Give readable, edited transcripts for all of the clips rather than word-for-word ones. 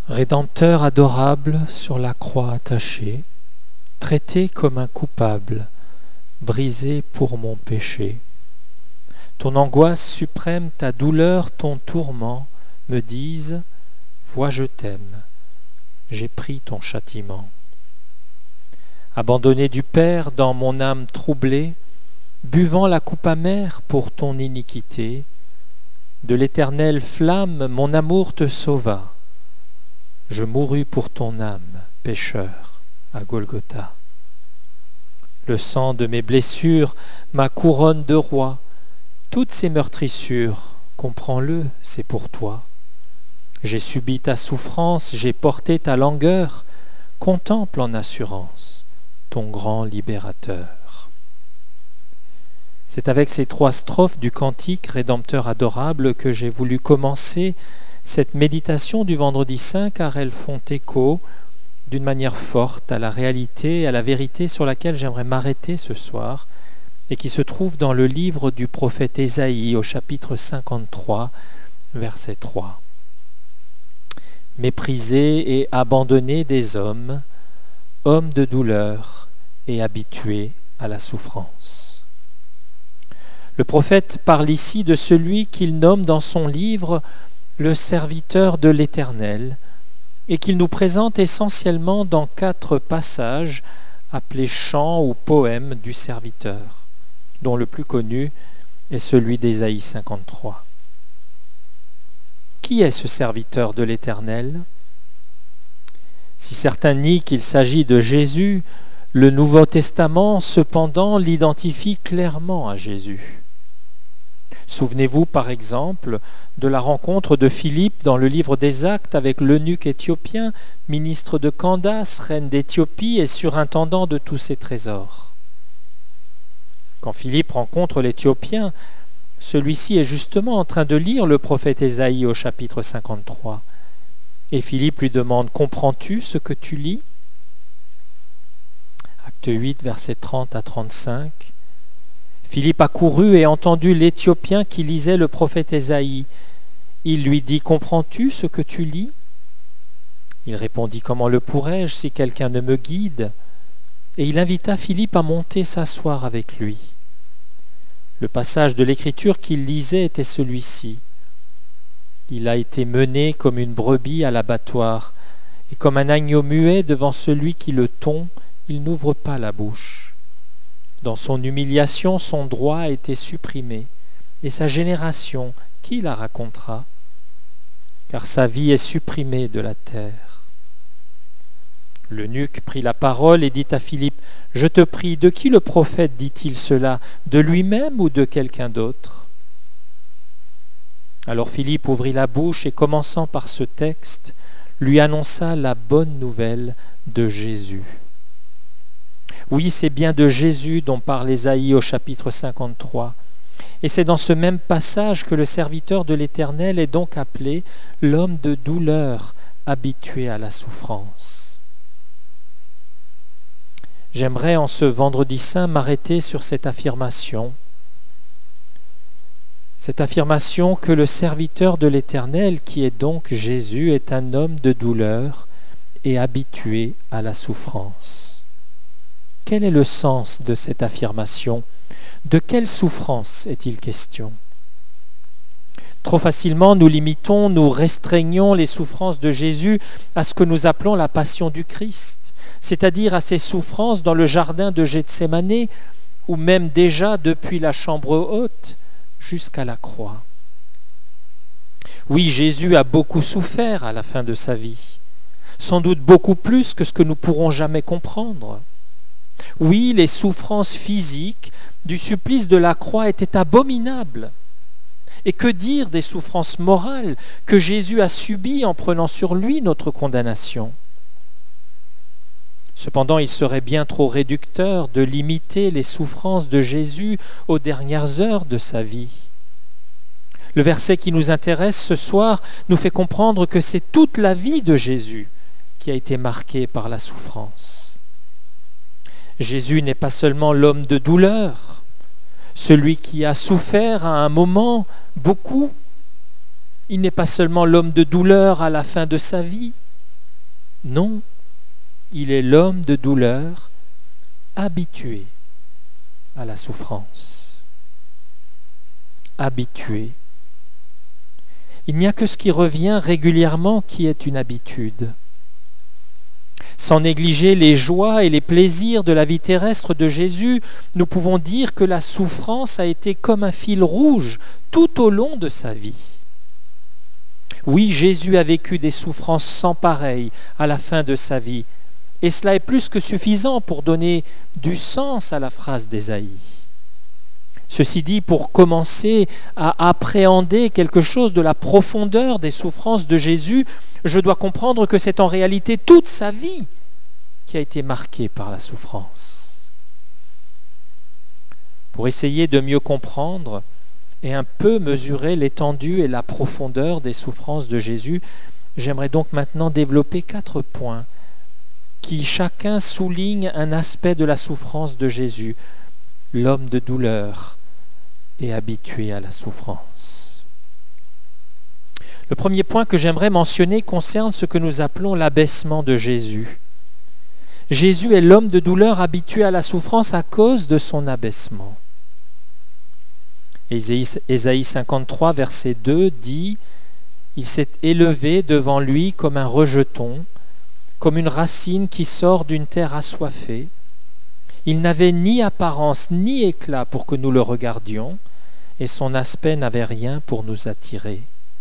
Rédempteur adorable sur la croix attaché, traité comme un coupable, brisé pour mon péché. Ton angoisse suprême, ta douleur, ton tourment me disent « Vois, je t'aime, j'ai pris ton châtiment. » Abandonné du Père dans mon âme troublée, buvant la coupe amère pour ton iniquité, de l'éternelle flamme mon amour te sauva. Je mourus pour ton âme, pécheur, à Golgotha. Le sang de mes blessures, ma couronne de roi, toutes ces meurtrissures, comprends-le, c'est pour toi. J'ai subi ta souffrance, j'ai porté ta langueur, contemple en assurance ton grand libérateur. C'est avec ces 3 strophes du cantique Rédempteur adorable que j'ai voulu commencer cette méditation du vendredi saint, car elles font écho d'une manière forte à la réalité et à la vérité sur laquelle j'aimerais m'arrêter ce soir et qui se trouve dans le livre du prophète Ésaïe au chapitre 53, verset 3. Méprisé et abandonné des hommes, homme de douleur et habitué à la souffrance. Le prophète parle ici de celui qu'il nomme dans son livre le serviteur de l'Éternel, et qu'il nous présente essentiellement dans 4 passages appelés chants ou poèmes du serviteur, dont le plus connu est celui d'Ésaïe 53. Qui est ce serviteur de l'Éternel ? Si certains nient qu'il s'agit de Jésus, le Nouveau Testament cependant l'identifie clairement à Jésus. Souvenez-vous par exemple de la rencontre de Philippe dans le livre des Actes avec l'eunuque éthiopien, ministre de Candace, reine d'Éthiopie et surintendant de tous ses trésors. Quand Philippe rencontre l'Éthiopien, celui-ci est justement en train de lire le prophète Ésaïe au chapitre 53. Et Philippe lui demande « Comprends-tu ce que tu lis ?» Acte 8, versets 30 à 35. Philippe a couru et entendu l'Éthiopien qui lisait le prophète Ésaïe. Il lui dit « Comprends-tu ce que tu lis ?» Il répondit « Comment le pourrais-je si quelqu'un ne me guide ?» Et il invita Philippe à monter s'asseoir avec lui. Le passage de l'Écriture qu'il lisait était celui-ci. Il a été mené comme une brebis à l'abattoir, et comme un agneau muet devant celui qui le tond, il n'ouvre pas la bouche. Dans son humiliation, son droit a été supprimé, et sa génération, qui la racontera ? Car sa vie est supprimée de la terre. L'eunuque prit la parole et dit à Philippe, « Je te prie, de qui le prophète dit-il cela ? De lui-même ou de quelqu'un d'autre ?» Alors Philippe ouvrit la bouche et, commençant par ce texte, lui annonça la bonne nouvelle de Jésus. Oui, c'est bien de Jésus dont parle Ésaïe au chapitre 53. Et c'est dans ce même passage que le serviteur de l'Éternel est donc appelé l'homme de douleur, habitué à la souffrance. J'aimerais en ce vendredi saint m'arrêter sur cette affirmation que le serviteur de l'Éternel, qui est donc Jésus, est un homme de douleur et habitué à la souffrance. Quel est le sens de cette affirmation ? De quelle souffrance est-il question ? Trop facilement, nous limitons, nous restreignons les souffrances de Jésus à ce que nous appelons la passion du Christ, c'est-à-dire à ses souffrances dans le jardin de Gethsémanée, ou même déjà depuis la chambre haute jusqu'à la croix. Oui, Jésus a beaucoup souffert à la fin de sa vie, sans doute beaucoup plus que ce que nous pourrons jamais comprendre. Oui, les souffrances physiques du supplice de la croix étaient abominables. Et que dire des souffrances morales que Jésus a subies en prenant sur lui notre condamnation ? Cependant, il serait bien trop réducteur de limiter les souffrances de Jésus aux dernières heures de sa vie. Le verset qui nous intéresse ce soir nous fait comprendre que c'est toute la vie de Jésus qui a été marquée par la souffrance. Jésus n'est pas seulement l'homme de douleur, celui qui a souffert à un moment beaucoup. Il n'est pas seulement l'homme de douleur à la fin de sa vie, Non, il est l'homme de douleur, habitué à la souffrance. Habitué. Il n'y a que ce qui revient régulièrement qui est une habitude. Sans négliger les joies et les plaisirs de la vie terrestre de Jésus, nous pouvons dire que la souffrance a été comme un fil rouge tout au long de sa vie. Oui, Jésus a vécu des souffrances sans pareil à la fin de sa vie, et cela est plus que suffisant pour donner du sens à la phrase d'Ésaïe. Ceci dit, pour commencer à appréhender quelque chose de la profondeur des souffrances de Jésus, je dois comprendre que c'est en réalité toute sa vie qui a été marquée par la souffrance. Pour essayer de mieux comprendre et un peu mesurer l'étendue et la profondeur des souffrances de Jésus, j'aimerais donc maintenant développer 4 points qui chacun soulignent un aspect de la souffrance de Jésus, l'homme de douleur et habitué à la souffrance. Le premier point que j'aimerais mentionner concerne ce que nous appelons l'abaissement de Jésus. Jésus est l'homme de douleur habitué à la souffrance à cause de son abaissement. Ésaïe 53, verset 2 dit « Il s'est élevé devant lui comme un rejeton, comme une racine qui sort d'une terre assoiffée. Il n'avait ni apparence ni éclat pour que nous le regardions, et son aspect n'avait rien pour nous attirer. »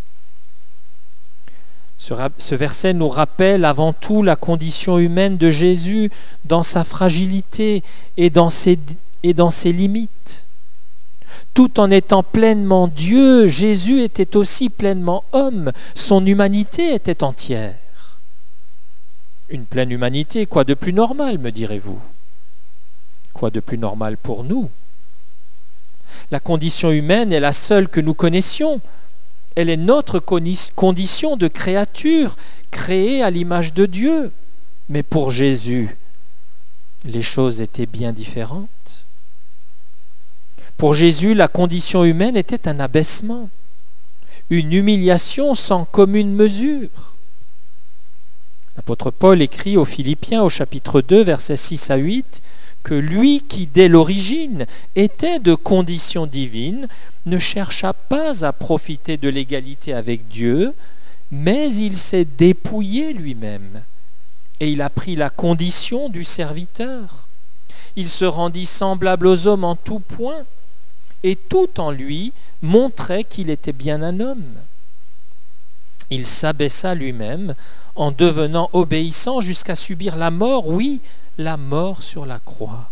Ce verset nous rappelle avant tout la condition humaine de Jésus dans sa fragilité et dans ses limites. Tout en étant pleinement Dieu, Jésus était aussi pleinement homme. Son humanité était entière. Une pleine humanité, quoi de plus normal, me direz-vous? Quoi de plus normal pour nous? La condition humaine est la seule que nous connaissions. Elle est notre condition de créature, créée à l'image de Dieu. Mais pour Jésus, les choses étaient bien différentes. Pour Jésus, la condition humaine était un abaissement, une humiliation sans commune mesure. L'apôtre Paul écrit aux Philippiens au chapitre 2, versets 6 à 8, que lui qui dès l'origine était de condition divine ne chercha pas à profiter de l'égalité avec Dieu, mais il s'est dépouillé lui-même et il a pris la condition du serviteur. Il se rendit semblable aux hommes en tout point et tout en lui montrait qu'il était bien un homme. Il s'abaissa lui-même en devenant obéissant jusqu'à subir la mort, oui, la mort sur la croix.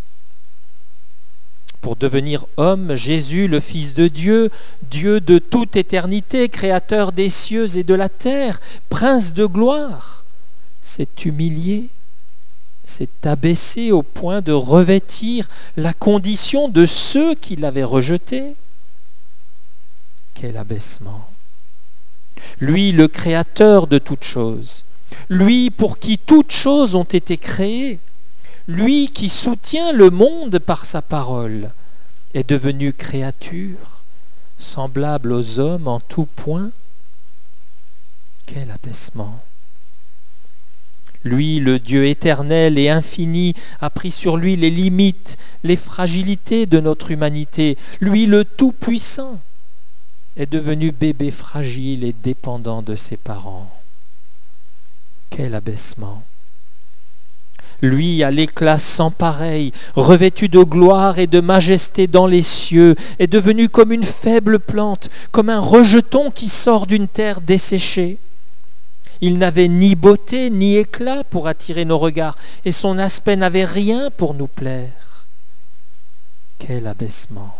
Pour devenir homme, Jésus, le Fils de Dieu, Dieu de toute éternité, créateur des cieux et de la terre, prince de gloire, s'est humilié, s'est abaissé au point de revêtir la condition de ceux qui l'avaient rejeté. Quel abaissement! Lui, le créateur de toutes choses, lui pour qui toutes choses ont été créées, lui qui soutient le monde par sa parole, est devenu créature, semblable aux hommes en tout point. Quel abaissement! Lui, le Dieu éternel et infini, a pris sur lui les limites, les fragilités de notre humanité. Lui, le Tout-Puissant, est devenu bébé fragile et dépendant de ses parents. Quel abaissement! Lui, à l'éclat sans pareil, revêtu de gloire et de majesté dans les cieux, est devenu comme une faible plante, comme un rejeton qui sort d'une terre desséchée. Il n'avait ni beauté ni éclat pour attirer nos regards, et son aspect n'avait rien pour nous plaire. Quel abaissement!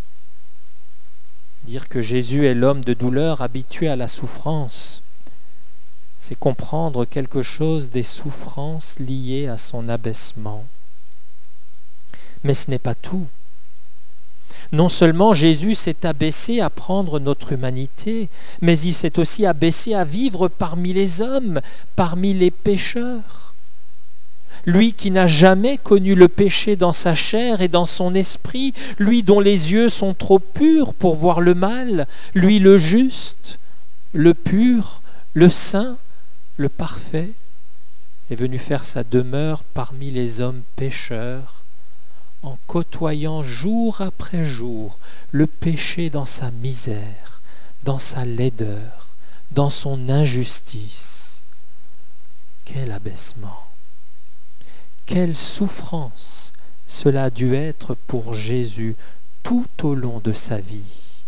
Dire que Jésus est l'homme de douleur habitué à la souffrance, c'est comprendre quelque chose des souffrances liées à son abaissement. Mais ce n'est pas tout. Non seulement Jésus s'est abaissé à prendre notre humanité, mais il s'est aussi abaissé à vivre parmi les hommes, parmi les pécheurs. Lui qui n'a jamais connu le péché dans sa chair et dans son esprit, lui dont les yeux sont trop purs pour voir le mal, lui le juste, le pur, le saint, le parfait, est venu faire sa demeure parmi les hommes pécheurs, en côtoyant jour après jour le péché dans sa misère, dans sa laideur, dans son injustice. Quel abaissement! Quelle souffrance cela a dû être pour Jésus tout au long de sa vie.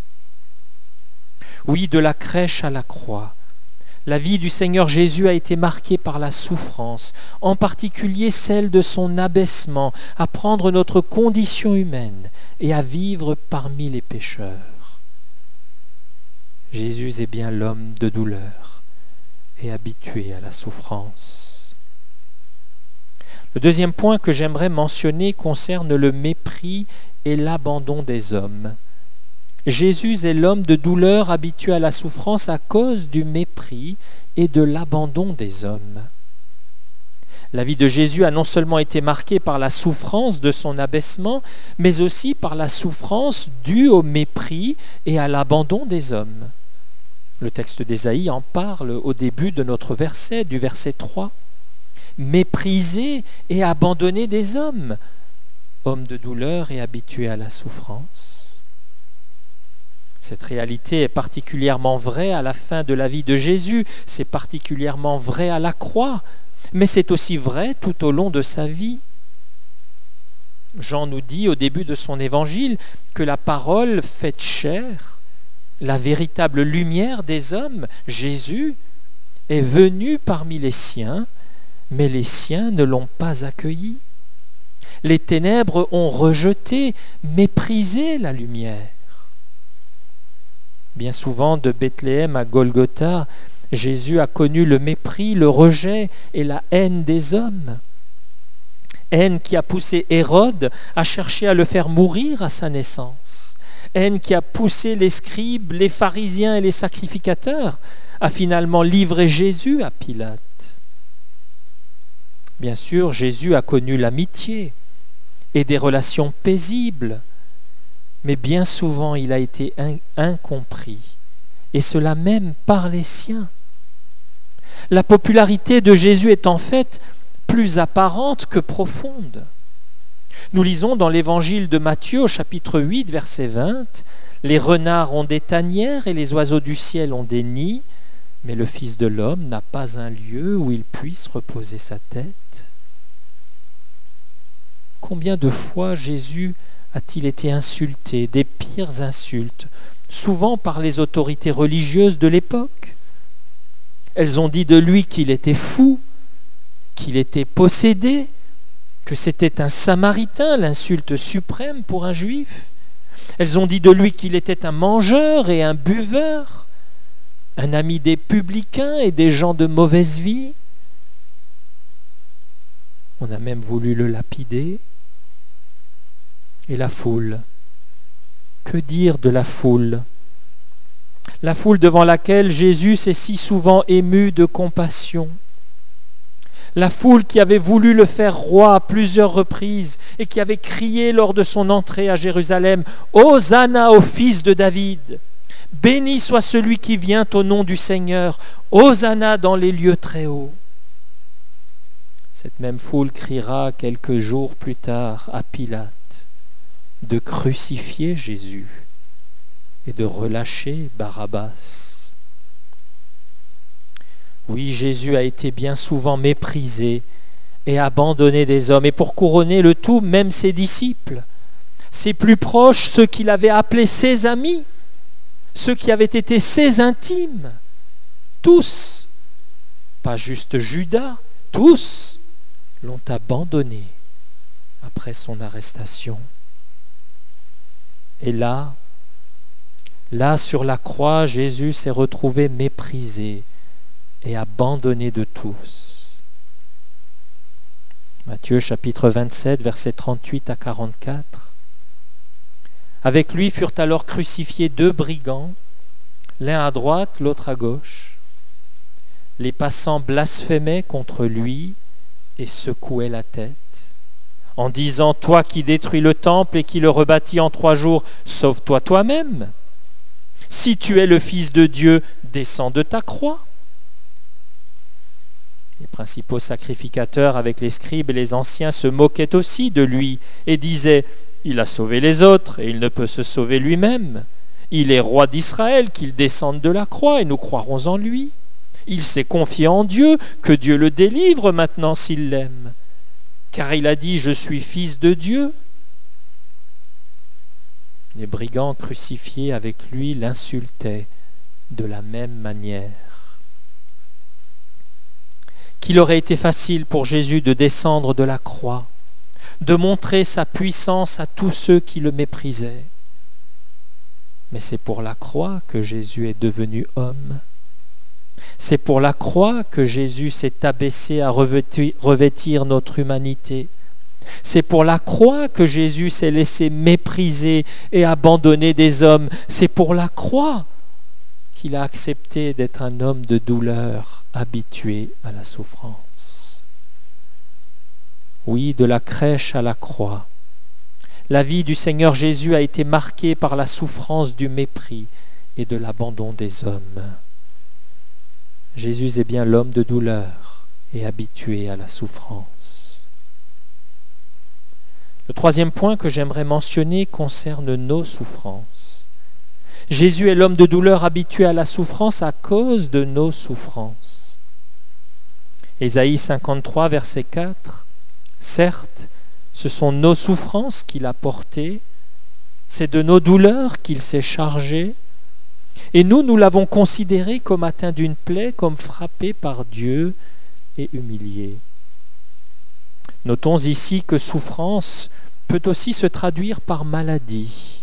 Oui, de la crèche à la croix, la vie du Seigneur Jésus a été marquée par la souffrance, en particulier celle de son abaissement à prendre notre condition humaine et à vivre parmi les pécheurs. Jésus est bien l'homme de douleur et habitué à la souffrance. Le deuxième point que j'aimerais mentionner concerne le mépris et l'abandon des hommes. Jésus est l'homme de douleur habitué à la souffrance à cause du mépris et de l'abandon des hommes. La vie de Jésus a non seulement été marquée par la souffrance de son abaissement, mais aussi par la souffrance due au mépris et à l'abandon des hommes. Le texte d'Ésaïe en parle au début de notre verset, du verset 3. Méprisé et abandonné des hommes, homme de douleur et habitué à la souffrance. Cette réalité est particulièrement vraie à la fin de la vie de Jésus, c'est particulièrement vrai à la croix, mais c'est aussi vrai tout au long de sa vie. Jean nous dit au début de son évangile que la parole faite chair, la véritable lumière des hommes, Jésus, est venu parmi les siens, mais les siens ne l'ont pas accueilli. Les ténèbres ont rejeté, méprisé la lumière. Bien souvent, de Bethléem à Golgotha, Jésus a connu le mépris, le rejet et la haine des hommes. Haine qui a poussé Hérode à chercher à le faire mourir à sa naissance. Haine qui a poussé les scribes, les pharisiens et les sacrificateurs à finalement livrer Jésus à Pilate. Bien sûr, Jésus a connu l'amitié et des relations paisibles, mais bien souvent il a été incompris, et cela même par les siens. La popularité de Jésus est en fait plus apparente que profonde. Nous lisons dans l'évangile de Matthieu au chapitre 8, verset 20, « Les renards ont des tanières et les oiseaux du ciel ont des nids, mais le Fils de l'homme n'a pas un lieu où il puisse reposer sa tête. » Combien de fois Jésus a-t-il été insulté, des pires insultes, souvent par les autorités religieuses de l'époque? Elles ont dit de lui qu'il était fou, qu'il était possédé, que c'était un Samaritain, l'insulte suprême pour un Juif. Elles ont dit de lui qu'il était un mangeur et un buveur, un ami des publicains et des gens de mauvaise vie. On a même voulu le lapider. Et la foule. Que dire de la foule? La foule devant laquelle Jésus s'est si souvent ému de compassion. La foule qui avait voulu le faire roi à plusieurs reprises et qui avait crié lors de son entrée à Jérusalem « Hosanna au fils de David ! Béni soit celui qui vient au nom du Seigneur! Hosanna dans les lieux très hauts !» Cette même foule criera quelques jours plus tard à Pilate de crucifier Jésus et de relâcher Barabbas. Oui, Jésus a été bien souvent méprisé et abandonné des hommes, et pour couronner le tout, même ses disciples, ses plus proches, ceux qu'il avait appelés ses amis, ceux qui avaient été ses intimes, tous, pas juste Judas, tous l'ont abandonné après son arrestation. Et là sur la croix, Jésus s'est retrouvé méprisé et abandonné de tous. Matthieu chapitre 27, versets 38 à 44. Avec lui furent alors crucifiés 2 brigands, l'un à droite, l'autre à gauche. Les passants blasphémaient contre lui et secouaient la tête, en disant « Toi qui détruis le temple et qui le rebâtis en 3 jours, sauve-toi toi-même. Si tu es le Fils de Dieu, descends de ta croix. » Les principaux sacrificateurs avec les scribes et les anciens se moquaient aussi de lui et disaient « Il a sauvé les autres et il ne peut se sauver lui-même. Il est roi d'Israël, qu'il descende de la croix et nous croirons en lui. Il s'est confié en Dieu, que Dieu le délivre maintenant s'il l'aime. Car il a dit « Je suis fils de Dieu ». Les brigands crucifiés avec lui l'insultaient de la même manière. Qu'il aurait été facile pour Jésus de descendre de la croix, de montrer sa puissance à tous ceux qui le méprisaient. Mais c'est pour la croix que Jésus est devenu homme. C'est pour la croix que Jésus s'est abaissé à revêtir notre humanité. C'est pour la croix que Jésus s'est laissé mépriser et abandonner des hommes. C'est pour la croix qu'il a accepté d'être un homme de douleur, habitué à la souffrance. Oui, de la crèche à la croix, la vie du Seigneur Jésus a été marquée par la souffrance du mépris et de l'abandon des hommes. Jésus est bien l'homme de douleur et habitué à la souffrance. Le troisième point que j'aimerais mentionner concerne nos souffrances. Jésus est l'homme de douleur habitué à la souffrance à cause de nos souffrances. Ésaïe 53, verset 4. Certes, ce sont nos souffrances qu'il a portées, c'est de nos douleurs qu'il s'est chargé, et nous l'avons considéré comme atteint d'une plaie, comme frappé par Dieu et humilié. Notons ici que souffrance peut aussi se traduire par maladie.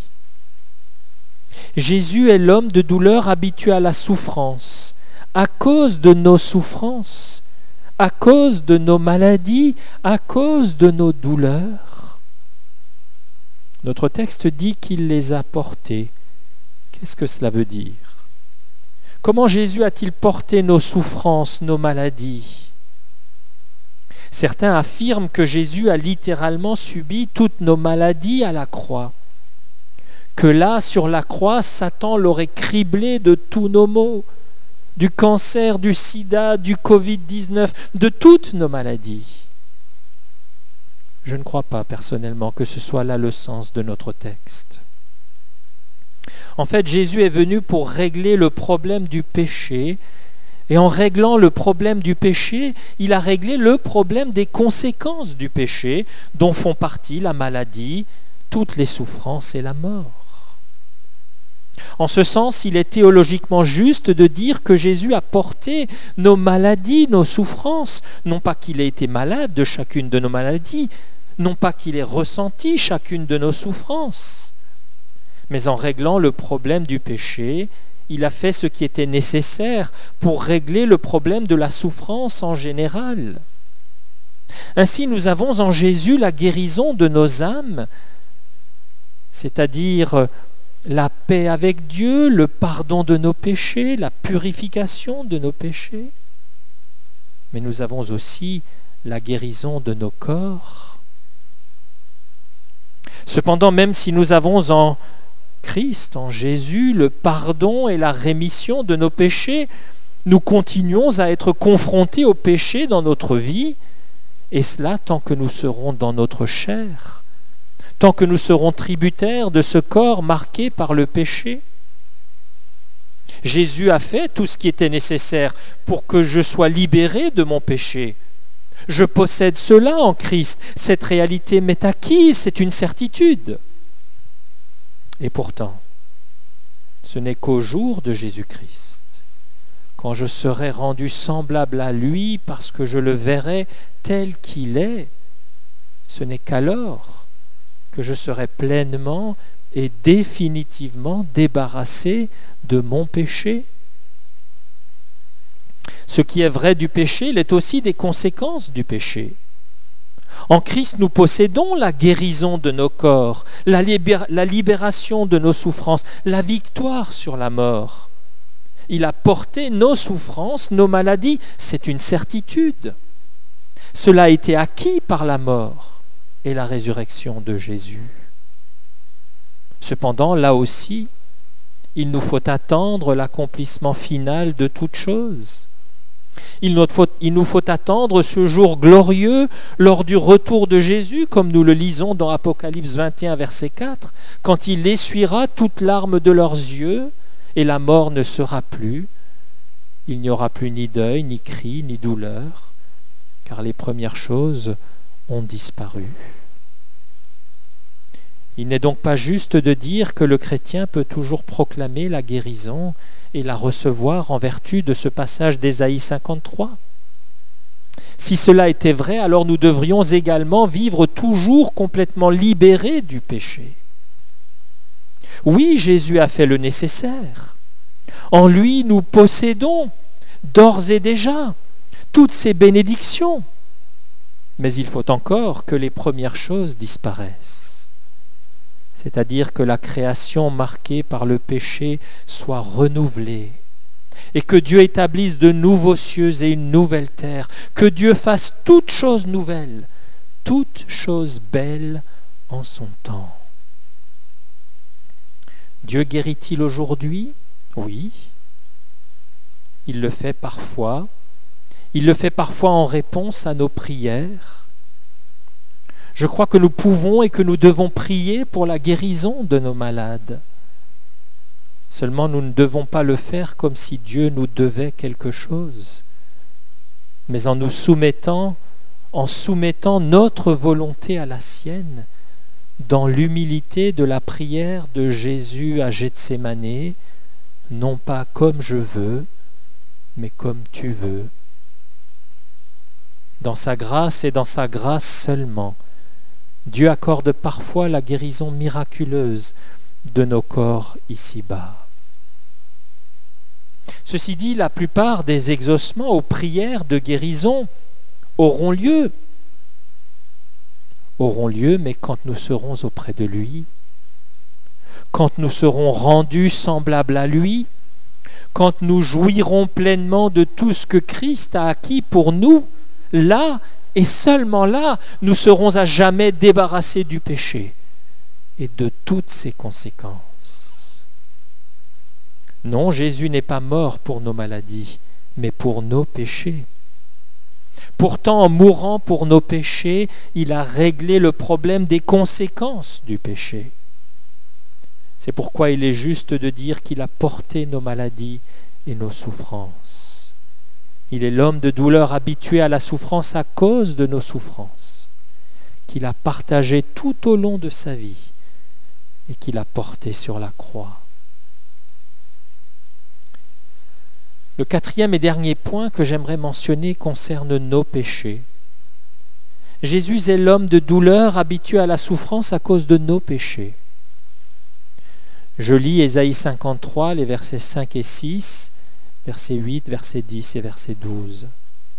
Jésus est l'homme de douleur habitué à la souffrance, à cause de nos souffrances, à cause de nos maladies, à cause de nos douleurs. Notre texte dit qu'il les a portées. Qu'est-ce que cela veut dire? Comment Jésus a-t-il porté nos souffrances, nos maladies? Certains affirment que Jésus a littéralement subi toutes nos maladies à la croix, que là, sur la croix, Satan l'aurait criblé de tous nos maux, du cancer, du sida, du Covid-19, de toutes nos maladies. Je ne crois pas personnellement que ce soit là le sens de notre texte. En fait, Jésus est venu pour régler le problème du péché, et en réglant le problème du péché, il a réglé le problème des conséquences du péché, dont font partie la maladie, toutes les souffrances et la mort. En ce sens, il est théologiquement juste de dire que Jésus a porté nos maladies, nos souffrances, non pas qu'il ait été malade de chacune de nos maladies, non pas qu'il ait ressenti chacune de nos souffrances, mais en réglant le problème du péché, il a fait ce qui était nécessaire pour régler le problème de la souffrance en général. Ainsi, nous avons en Jésus la guérison de nos âmes, c'est-à-dire la paix avec Dieu, le pardon de nos péchés, la purification de nos péchés. Mais nous avons aussi la guérison de nos corps. Cependant, même si nous avons en Christ, en Jésus, le pardon et la rémission de nos péchés, nous continuons à être confrontés au péché dans notre vie, et cela tant que nous serons dans notre chair, tant que nous serons tributaires de ce corps marqué par le péché. Jésus a fait tout ce qui était nécessaire pour que je sois libéré de mon péché. Je possède cela en Christ. Cette réalité m'est acquise, c'est une certitude. Et pourtant, ce n'est qu'au jour de Jésus-Christ, quand je serai rendu semblable à lui parce que je le verrai tel qu'il est, ce n'est qu'alors que je serai pleinement et définitivement débarrassé de mon péché. Ce qui est vrai du péché, il est aussi des conséquences du péché. En Christ, nous possédons la guérison de nos corps, la libération de nos souffrances, la victoire sur la mort. Il a porté nos souffrances, nos maladies, c'est une certitude. Cela a été acquis par la mort et la résurrection de Jésus. Cependant, là aussi, il nous faut attendre l'accomplissement final de toutes choses. Il nous faut attendre ce jour glorieux lors du retour de Jésus, comme nous le lisons dans Apocalypse 21, verset 4, quand il essuiera toute larme de leurs yeux et la mort ne sera plus. Il n'y aura plus ni deuil, ni cri, ni douleur, car les premières choses ont disparu. Il n'est donc pas juste de dire que le chrétien peut toujours proclamer la guérison et la recevoir en vertu de ce passage d'Ésaïe 53. Si cela était vrai, alors nous devrions également vivre toujours complètement libérés du péché. Oui, Jésus a fait le nécessaire. En lui, nous possédons d'ores et déjà toutes ces bénédictions. Mais il faut encore que les premières choses disparaissent. C'est-à-dire que la création marquée par le péché soit renouvelée et que Dieu établisse de nouveaux cieux et une nouvelle terre, que Dieu fasse toutes choses nouvelles, toutes choses belles en son temps. Dieu guérit-il aujourd'hui? Oui. Il le fait parfois. Il le fait parfois en réponse à nos prières. Je crois que nous pouvons et que nous devons prier pour la guérison de nos malades. Seulement, nous ne devons pas le faire comme si Dieu nous devait quelque chose, mais en soumettant notre volonté à la sienne, dans l'humilité de la prière de Jésus à Gethsémanée, non pas comme je veux, mais comme tu veux. Dans sa grâce et dans sa grâce seulement, Dieu accorde parfois la guérison miraculeuse de nos corps ici-bas. Ceci dit, la plupart des exaucements aux prières de guérison auront lieu, mais quand nous serons auprès de lui, quand nous serons rendus semblables à lui, quand nous jouirons pleinement de tout ce que Christ a acquis pour nous, là, et seulement là, nous serons à jamais débarrassés du péché et de toutes ses conséquences. Non, Jésus n'est pas mort pour nos maladies, mais pour nos péchés. Pourtant, en mourant pour nos péchés, il a réglé le problème des conséquences du péché. C'est pourquoi il est juste de dire qu'il a porté nos maladies et nos souffrances. Il est l'homme de douleur habitué à la souffrance à cause de nos souffrances, qu'il a partagé tout au long de sa vie et qu'il a porté sur la croix. Le quatrième et dernier point que j'aimerais mentionner concerne nos péchés. Jésus est l'homme de douleur habitué à la souffrance à cause de nos péchés. Je lis Ésaïe 53, les versets 5 et 6, verset 8, verset 10 et verset 12.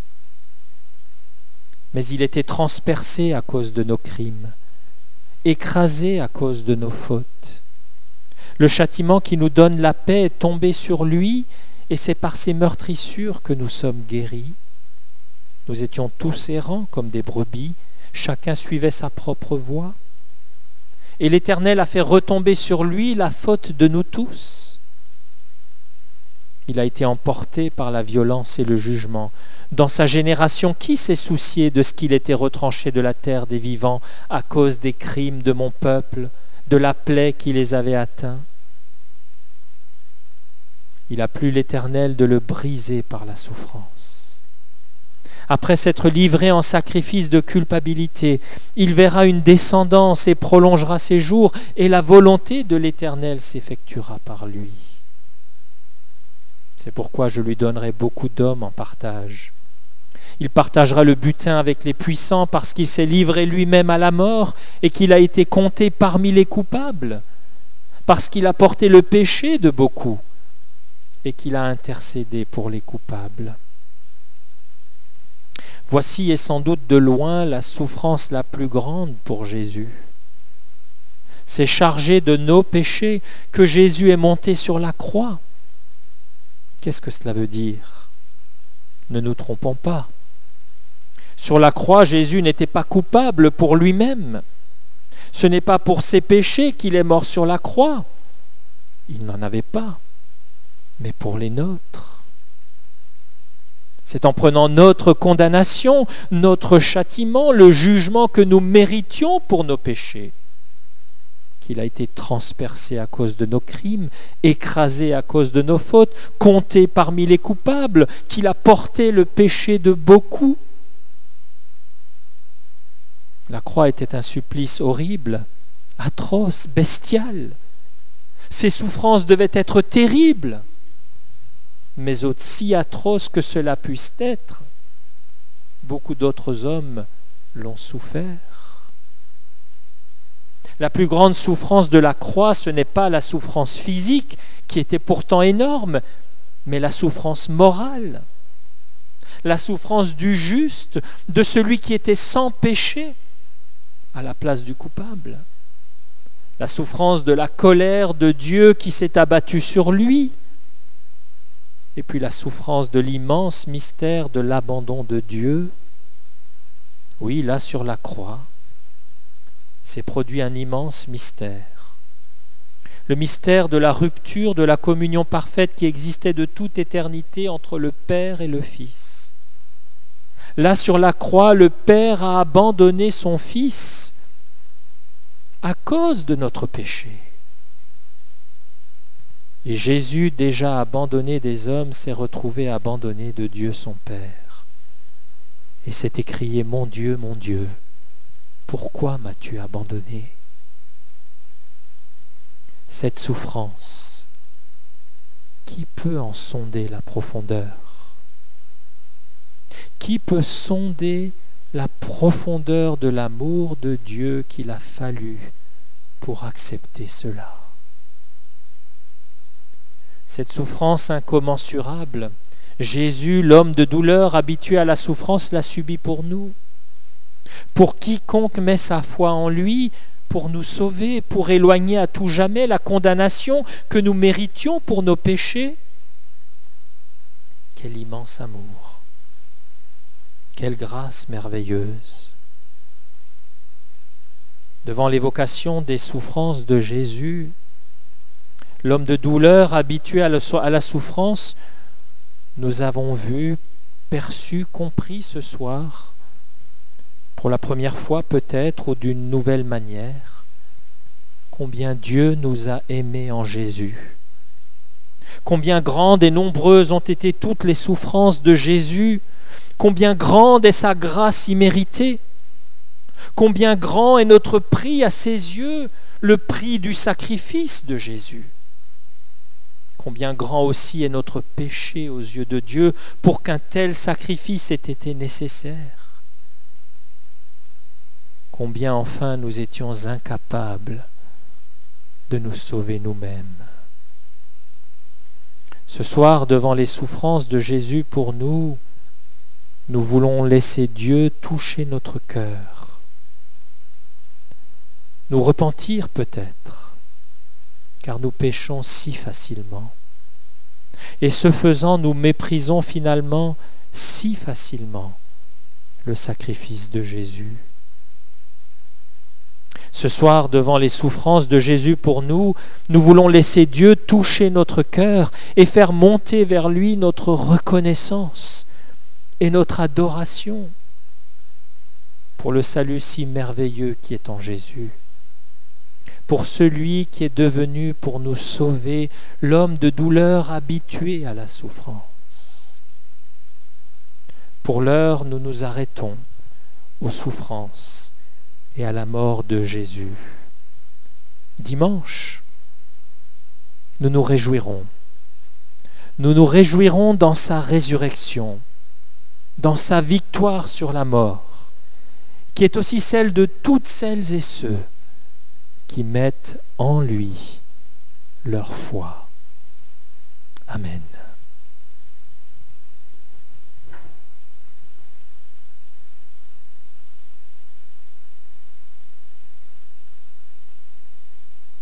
Mais il était transpercé à cause de nos crimes, écrasé à cause de nos fautes. Le châtiment qui nous donne la paix est tombé sur lui, et c'est par ses meurtrissures que nous sommes guéris. Nous étions tous errants comme des brebis, chacun suivait sa propre voie. Et l'Éternel a fait retomber sur lui la faute de nous tous. Il a été emporté par la violence et le jugement. Dans sa génération, qui s'est soucié de ce qu'il était retranché de la terre des vivants à cause des crimes de mon peuple, de la plaie qui les avait atteints? Il a plu l'Éternel de le briser par la souffrance. Après s'être livré en sacrifice de culpabilité, il verra une descendance et prolongera ses jours, et la volonté de l'Éternel s'effectuera par lui. C'est pourquoi je lui donnerai beaucoup d'hommes en partage. Il partagera le butin avec les puissants parce qu'il s'est livré lui-même à la mort et qu'il a été compté parmi les coupables, parce qu'il a porté le péché de beaucoup et qu'il a intercédé pour les coupables. Voici est sans doute de loin la souffrance la plus grande pour Jésus. C'est chargé de nos péchés que Jésus est monté sur la croix. Qu'est-ce que cela veut dire? Ne nous trompons pas. Sur la croix, Jésus n'était pas coupable pour lui-même. Ce n'est pas pour ses péchés qu'il est mort sur la croix. Il n'en avait pas, mais pour les nôtres. C'est en prenant notre condamnation, notre châtiment, le jugement que nous méritions pour nos péchés, qu'il a été transpercé à cause de nos crimes, écrasé à cause de nos fautes, compté parmi les coupables, qu'il a porté le péché de beaucoup. La croix était un supplice horrible, atroce, bestial. Ses souffrances devaient être terribles, mais aussi atroces que cela puisse être, beaucoup d'autres hommes l'ont souffert. La plus grande souffrance de la croix, ce n'est pas la souffrance physique, qui était pourtant énorme, mais la souffrance morale, la souffrance du juste, de celui qui était sans péché, à la place du coupable, la souffrance de la colère de Dieu qui s'est abattue sur lui, et puis la souffrance de l'immense mystère de l'abandon de Dieu. Oui, là sur la croix, s'est produit un immense mystère. Le mystère de la rupture de la communion parfaite qui existait de toute éternité entre le Père et le Fils. Là sur la croix, le Père a abandonné son Fils à cause de notre péché. Et Jésus, déjà abandonné des hommes, s'est retrouvé abandonné de Dieu son Père. Et s'est écrié, mon Dieu, pourquoi m'as-tu abandonné ? Cette souffrance, qui peut en sonder la profondeur ? Qui peut sonder la profondeur de l'amour de Dieu qu'il a fallu pour accepter cela ? Cette souffrance incommensurable, Jésus, l'homme de douleur, habitué à la souffrance, l'a subie pour nous. Pour quiconque met sa foi en lui, pour nous sauver, pour éloigner à tout jamais la condamnation que nous méritions pour nos péchés. Quel immense amour, quelle grâce merveilleuse. Devant l'évocation des souffrances de Jésus, l'homme de douleur habitué à la souffrance, nous avons vu, perçu, compris ce soir, pour la première fois peut-être ou d'une nouvelle manière, combien Dieu nous a aimés en Jésus. Combien grandes et nombreuses ont été toutes les souffrances de Jésus, combien grande est sa grâce imméritée, combien grand est notre prix à ses yeux, le prix du sacrifice de Jésus. Combien grand aussi est notre péché aux yeux de Dieu pour qu'un tel sacrifice ait été nécessaire. Combien enfin nous étions incapables de nous sauver nous-mêmes. Ce soir, devant les souffrances de Jésus pour nous, nous voulons laisser Dieu toucher notre cœur. Nous repentir peut-être, car nous péchons si facilement. Et ce faisant, nous méprisons finalement si facilement le sacrifice de Jésus. Ce soir, devant les souffrances de Jésus pour nous, nous voulons laisser Dieu toucher notre cœur et faire monter vers lui notre reconnaissance et notre adoration pour le salut si merveilleux qui est en Jésus. Pour celui qui est devenu pour nous sauver l'homme de douleur habitué à la souffrance. Pour l'heure, nous nous arrêtons aux souffrances et à la mort de Jésus. Dimanche, nous nous réjouirons. Nous nous réjouirons dans sa résurrection, dans sa victoire sur la mort, qui est aussi celle de toutes celles et ceux qui mettent en lui leur foi. Amen.